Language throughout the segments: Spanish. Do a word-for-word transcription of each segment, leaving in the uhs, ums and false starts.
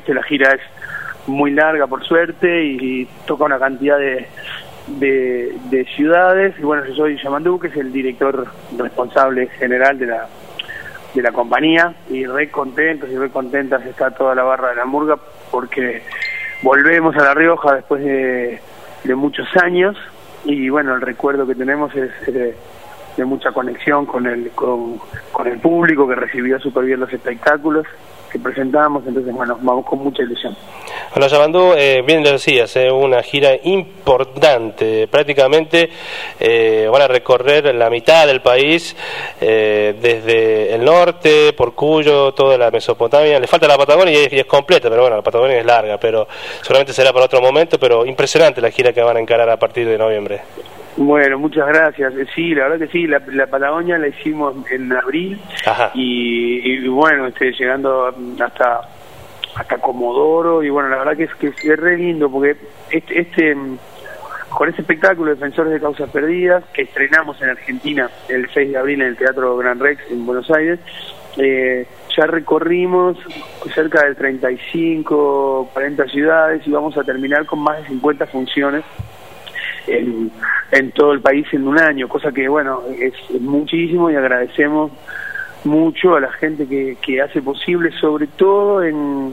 este, la gira es muy larga por suerte y, y toca una cantidad de, de, de ciudades. Y bueno, yo soy Yamandú, que es el director responsable general de la de la compañía, y re contentos y re contentas está toda la barra de la murga, porque volvemos a La Rioja después de, de muchos años, y bueno, el recuerdo que tenemos es de, de mucha conexión con el con, con el público, que recibió súper bien los espectáculos que presentamos. Entonces bueno, vamos con mucha ilusión. Bueno, Yamandú, eh, bien lo decías, eh, una gira importante, prácticamente eh, van a recorrer la mitad del país, eh, desde el norte, por Cuyo, toda la Mesopotamia, le falta la Patagonia y es, y es completa, pero bueno, la Patagonia es larga, pero seguramente será para otro momento, pero impresionante la gira que van a encarar a partir de noviembre. Bueno, muchas gracias. Sí, la verdad que sí, la, la Patagonia la hicimos en abril. Ajá. y, y bueno, este, llegando hasta hasta Comodoro, y bueno, la verdad que es que es re lindo, porque este, este con ese espectáculo Defensores de Causas Perdidas, que estrenamos en Argentina el seis de abril en el Teatro Gran Rex en Buenos Aires, eh, ya recorrimos cerca de treinta y cinco, cuarenta ciudades, y vamos a terminar con más de cincuenta funciones En, en todo el país en un año, cosa que bueno, es, es muchísimo, y agradecemos mucho a la gente que, que hace posible, sobre todo en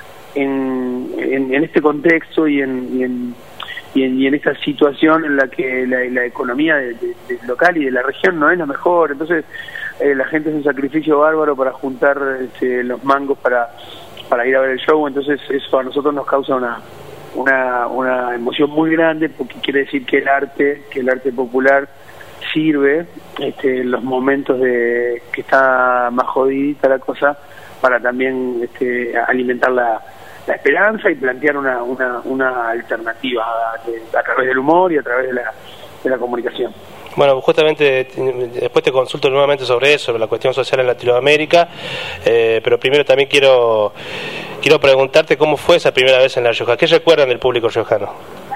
en, en, en este contexto y en, y en y en, y en esta situación en la que la, la economía de, de, de local y de la región no es la mejor. Entonces eh, la gente hace un sacrificio bárbaro para juntar este, los mangos para para ir a ver el show. Entonces eso a nosotros nos causa una Una, una emoción muy grande, porque quiere decir que el arte, que el arte popular sirve este, en los momentos de que está más jodidita la cosa, para también este, alimentar la, la esperanza y plantear una, una, una alternativa a, de, a través del humor y a través de la, de la comunicación. Bueno, justamente después te consulto nuevamente sobre eso, sobre la cuestión social en Latinoamérica, eh, pero primero también quiero quiero preguntarte cómo fue esa primera vez en La Rioja. ¿Qué recuerdan del público riojano?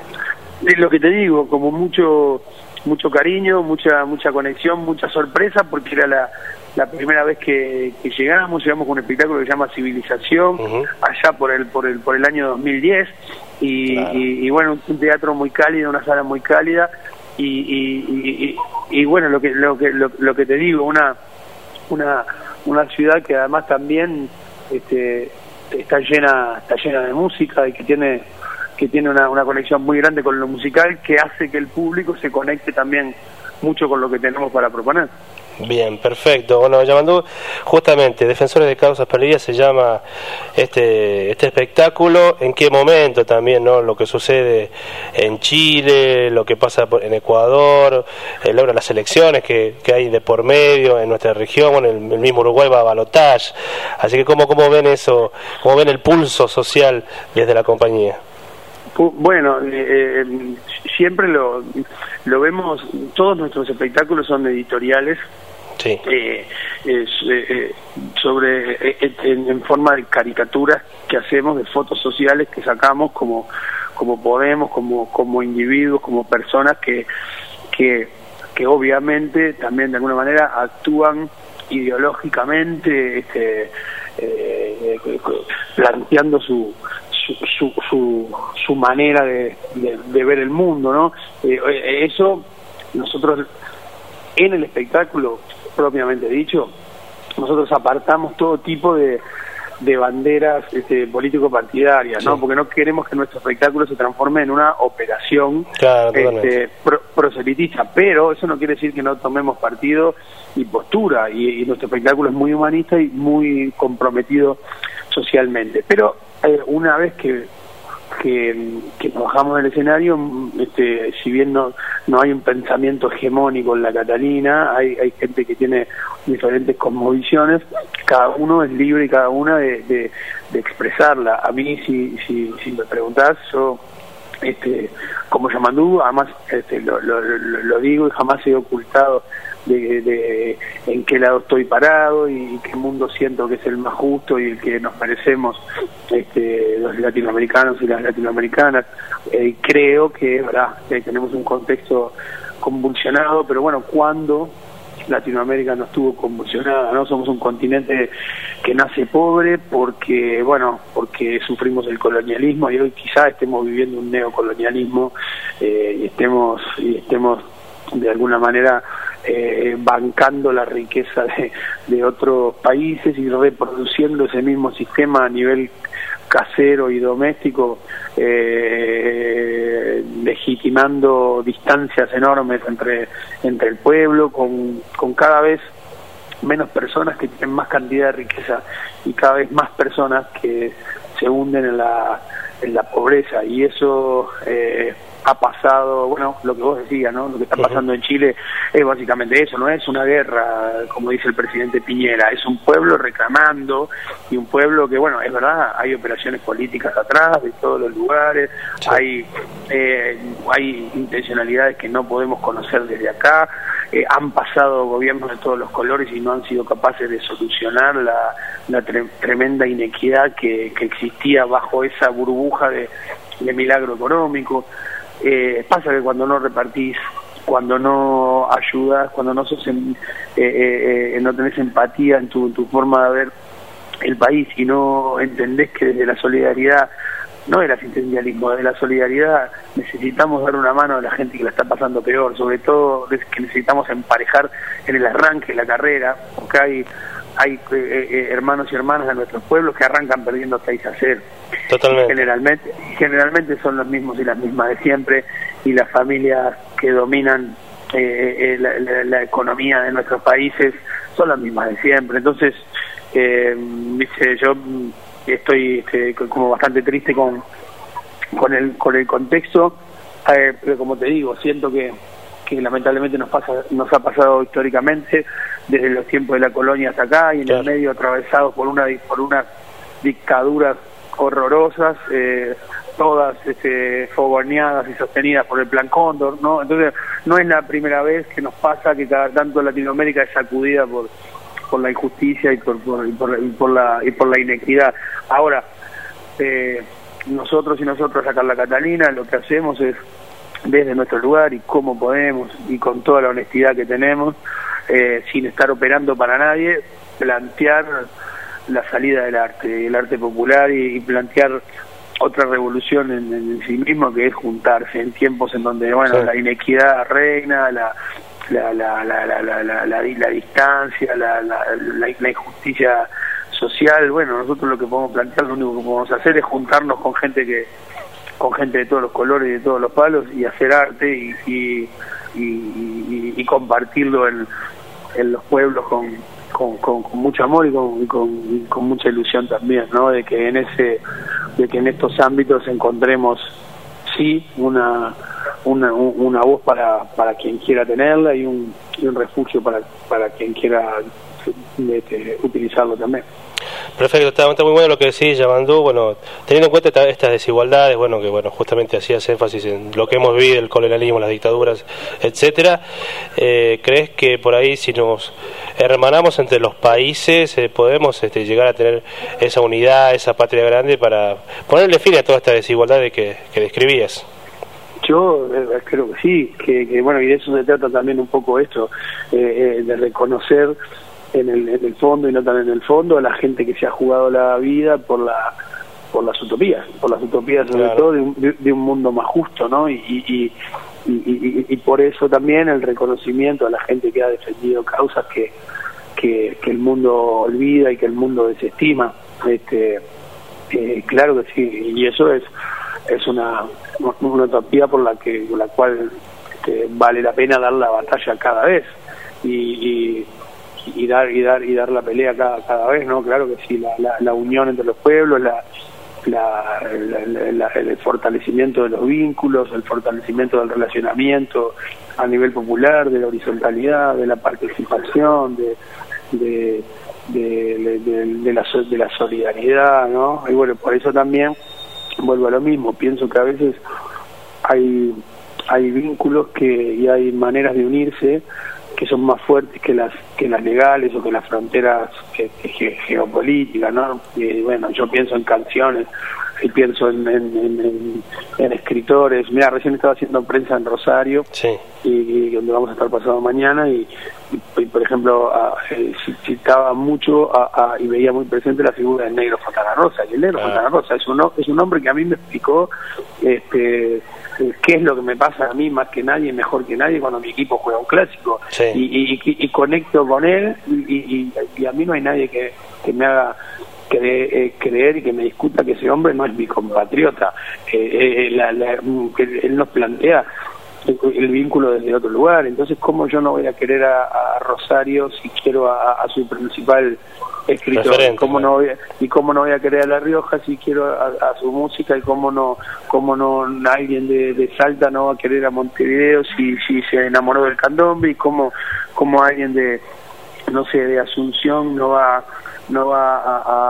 Es lo que te digo, como mucho mucho cariño, mucha mucha conexión, mucha sorpresa, porque era la, la primera vez que, que llegamos, llegamos con un espectáculo que se llama Civilización, uh-huh. allá por el por el por el año dos mil diez, y, claro. y, y bueno, un teatro muy cálido, una sala muy cálida. Y, y, y, y bueno, lo que lo que lo, lo que te digo, una una una ciudad que además también este está llena está llena de música, y que tiene que tiene una, una conexión muy grande con lo musical, que hace que el público se conecte también mucho con lo que tenemos para proponer. Bien, perfecto. Bueno, Yamandú, justamente Defensores de Causas Perdidas se llama este este espectáculo. ¿En qué momento también, no, lo que sucede en Chile, lo que pasa en Ecuador, el logro de las elecciones que, que hay de por medio en nuestra región? Bueno, el, el mismo Uruguay va a balotaje. Así que cómo cómo ven eso, cómo ven el pulso social desde la compañía. Bueno, eh, siempre lo lo vemos. Todos nuestros espectáculos son editoriales. Sí. Eh, es, eh, sobre eh, en, en forma de caricaturas que hacemos, de fotos sociales que sacamos como como podemos, como como individuos, como personas que que que obviamente también de alguna manera actúan ideológicamente, este, eh, planteando su su su su, su manera de, de, de ver el mundo, ¿no? Eh, eso nosotros en el espectáculo propiamente dicho, nosotros apartamos todo tipo de, de banderas este, político-partidarias, ¿no? Sí. Porque no queremos que nuestro espectáculo se transforme en una operación claro, este, pro, proselitista, pero eso no quiere decir que no tomemos partido y postura, y, y nuestro espectáculo es muy humanista y muy comprometido socialmente. Pero eh, una vez que Que, que nos bajamos del escenario, este, si bien no no hay un pensamiento hegemónico en la Catalina, hay hay gente que tiene diferentes cosmovisiones, cada uno es libre y cada una de, de, de expresarla. A mí, si si si me preguntás, yo este como Yamandú, además este, lo, lo, lo, lo digo y jamás he ocultado de, de en qué lado estoy parado y qué mundo siento que es el más justo y el que nos merecemos este, los latinoamericanos y las latinoamericanas. Eh, creo que, verdad, que tenemos un contexto convulsionado, pero bueno, cuando Latinoamérica no estuvo convulsionada, ¿no? Somos un continente que nace pobre porque, bueno, porque sufrimos el colonialismo y hoy quizá estemos viviendo un neocolonialismo eh, y estemos y estemos de alguna manera eh, bancando la riqueza de, de otros países y reproduciendo ese mismo sistema a nivel casero y doméstico, eh, legitimando distancias enormes entre entre el pueblo, con, con cada vez menos personas que tienen más cantidad de riqueza y cada vez más personas que se hunden en la en la pobreza, y eso eh, ha pasado, bueno, lo que vos decías, ¿no? Lo que está pasando en Chile es básicamente eso, no es una guerra, como dice el presidente Piñera, es un pueblo reclamando, y un pueblo que, bueno, es verdad, hay operaciones políticas atrás de todos los lugares, sí. hay eh, hay intencionalidades que no podemos conocer desde acá, eh, han pasado gobiernos de todos los colores y no han sido capaces de solucionar la, la tre tremenda inequidad que, que existía bajo esa burbuja de, de milagro económico. Eh, pasa que cuando no repartís, cuando no ayudas, cuando no sos en, eh, eh, eh, no tenés empatía en tu, en tu forma de ver el país y no entendés que desde la solidaridad, no del asistencialismo, desde la solidaridad necesitamos dar una mano a la gente que la está pasando peor, sobre todo que necesitamos emparejar en el arranque de la carrera, porque hay hay eh, eh, hermanos y hermanas de nuestros pueblos que arrancan perdiendo seis a cero. Totalmente. Generalmente, generalmente son los mismos y las mismas de siempre, y las familias que dominan eh, eh, la, la, la economía de nuestros países son las mismas de siempre. Entonces, eh, dice, yo estoy este, como bastante triste con con el con el contexto, eh, pero como te digo, siento que que lamentablemente nos pasa nos ha pasado históricamente desde los tiempos de la colonia hasta acá, y en claro. el medio atravesados por una por unas dictaduras horrorosas, eh, todas este, fogoneadas y sostenidas por el Plan Cóndor, ¿no? Entonces no es la primera vez que nos pasa que cada tanto Latinoamérica es sacudida por por la injusticia y por por, y por, y por la y por la inequidad. Ahora eh, nosotros y nosotros acá en la Catalina lo que hacemos es, desde nuestro lugar y cómo podemos y con toda la honestidad que tenemos, eh, sin estar operando para nadie, plantear la salida del arte, el arte popular, y, y plantear otra revolución en, en sí mismo, que es juntarse en tiempos en donde, bueno, sí. la inequidad reina, la la la la la la, la, la, la distancia, la, la, la, la injusticia social. Bueno, nosotros lo que podemos plantear, lo único que podemos hacer es juntarnos con gente que con gente de todos los colores y de todos los palos, y hacer arte y y, y, y, y compartirlo en, en los pueblos con, con, con, con mucho amor y con, con, y con mucha ilusión también, ¿no? De que en ese de que en estos ámbitos encontremos sí una una, una voz para, para quien quiera tenerla, y un, y un refugio para, para quien quiera este, utilizarlo también. Perfecto, está, está muy bueno lo que decís, Yamandú. Bueno, teniendo en cuenta esta, estas desigualdades, bueno, que bueno, justamente hacías énfasis en lo que hemos vivido, el colonialismo, las dictaduras, etcétera. Eh, ¿Crees que por ahí, si nos hermanamos entre los países, eh, podemos este, llegar a tener esa unidad, esa patria grande, para ponerle fin a toda esta desigualdad de que, que describías? Yo eh, creo que sí, que, que bueno, y de eso se trata también un poco esto, eh, eh, de reconocer en el, en el fondo y no tan en el fondo a la gente que se ha jugado la vida por la por las utopías, por las utopías sobre claro. todo de un, de, de un mundo más justo, ¿no? Y, y, y, y, y por eso también el reconocimiento a la gente que ha defendido causas que, que, que el mundo olvida y que el mundo desestima. Este, eh, claro que sí, y eso es es una, una utopía por la que por la cual este, vale la pena dar la batalla cada vez y, y y dar y dar y dar la pelea cada cada vez, ¿no? Claro que sí, la, la, la unión entre los pueblos, la, la, la, la el fortalecimiento de los vínculos, el fortalecimiento del relacionamiento a nivel popular, de la horizontalidad, de la participación, de de de, de, de la de la solidaridad, ¿no? Y bueno, por eso también vuelvo a lo mismo, pienso que a veces hay hay vínculos que y hay maneras de unirse que son más fuertes que las que las legales o que las fronteras que, que, geopolíticas, ¿no? Y bueno, yo pienso en canciones y pienso en, en, en, en escritores. Mira, recién estaba haciendo prensa en Rosario, sí. y, y donde vamos a estar pasado mañana, y, y, por ejemplo, a, eh, citaba mucho a, a, y veía muy presente la figura del Negro Fontana Rosa. Y el Negro ah. Fontana Rosa es un, es un hombre que a mí me explicó este, qué es lo que me pasa a mí más que nadie, mejor que nadie, cuando mi equipo juega un clásico. Sí. Y, y, y, y conecto con él, y, y, y a mí no hay nadie que, que me haga cre, eh, creer y que me discuta que ese hombre no es mi compatriota. Eh, eh, la, la, que él nos plantea el, el vínculo desde otro lugar. Entonces, ¿cómo yo no voy a querer a, a Rosario si quiero a, a su principal escritor? ¿Cómo no voy a, y cómo no voy a querer a La Rioja si quiero a, a su música? Y cómo no cómo no alguien de, de Salta no va a querer a Montevideo si si se enamoró del candombe, y cómo cómo alguien de, no sé, de Asunción no va no va a, a,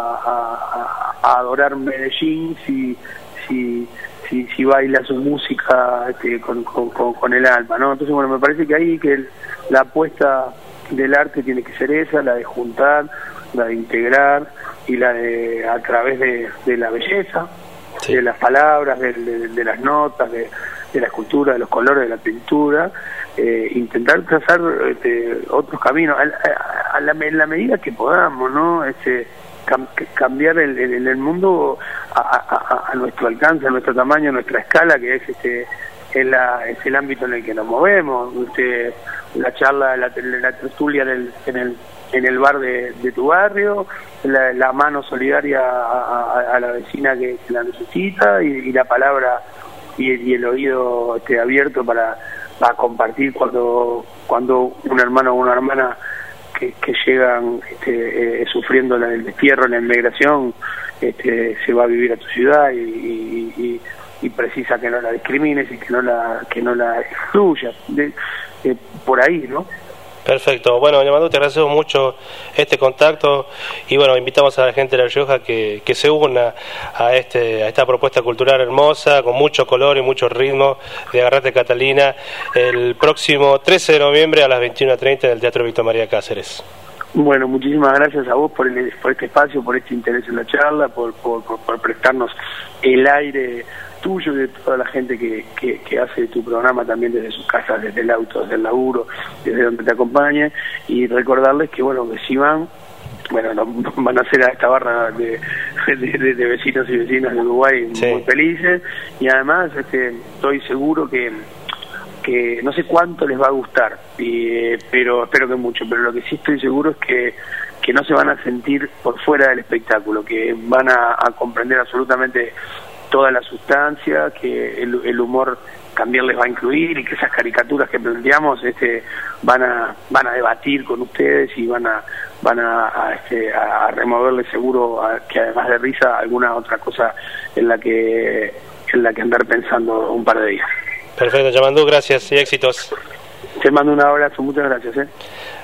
a, a, a adorar Medellín si si si, si baila su música este, con, con, con, con el alma, ¿no? Entonces, bueno, me parece que ahí que el, la apuesta del arte tiene que ser esa, la de juntar, la de integrar, y la de a través de, de la belleza, sí, de las palabras, de, de, de las notas, de, de la escultura, de los colores, de la pintura, eh, intentar trazar este, otros caminos, a, a, a la, en la medida que podamos, ¿no? Este, cam, cambiar el, el, el mundo a, a, a nuestro alcance, a nuestro tamaño, a nuestra escala, que es este es, la, es el ámbito en el que nos movemos. Este, la charla, la, la tertulia en el, en el en el bar de, de tu barrio, la, la mano solidaria a, a, a la vecina que, que la necesita, y, y la palabra y, y el oído este, abierto para, para compartir cuando cuando un hermano o una hermana que, que llegan este, eh, sufriendo el destierro, la inmigración, este, se va a vivir a tu ciudad y, y, y, y precisa que no la discrimines y que no la que no la excluyas, de, de, por ahí, ¿no? Perfecto. Bueno, Yamandú, te agradecemos mucho este contacto, y bueno, invitamos a la gente de La Rioja que, que se una a este a esta propuesta cultural hermosa, con mucho color y mucho ritmo, de Agarrate Catalina, el próximo trece de noviembre a las veintiuna treinta en el Teatro Víctor María Cáceres. Bueno, muchísimas gracias a vos por, el, por este espacio, por este interés en la charla, por, por, por, por prestarnos el aire tuyo y de toda la gente que, que, que hace tu programa también desde sus casas, desde el auto, desde el laburo, desde donde te acompañe, y recordarles que, bueno, que si van, bueno, no, van a hacer a esta barra de, de, de vecinos y vecinas de Uruguay, sí, muy felices, y además este, estoy seguro que que no sé cuánto les va a gustar, y, eh, pero espero que mucho, pero lo que sí estoy seguro es que, que no se van a sentir por fuera del espectáculo, que van a, a comprender absolutamente toda la sustancia, que el, el humor también les va a incluir, y que esas caricaturas que planteamos este, van a van a debatir con ustedes y van a van a, a, este, a removerle seguro a, que además de risa alguna otra cosa en la que en la que andar pensando un par de días. Perfecto, Yamandú, gracias y éxitos. Te mando un abrazo, muchas gracias. ¿eh?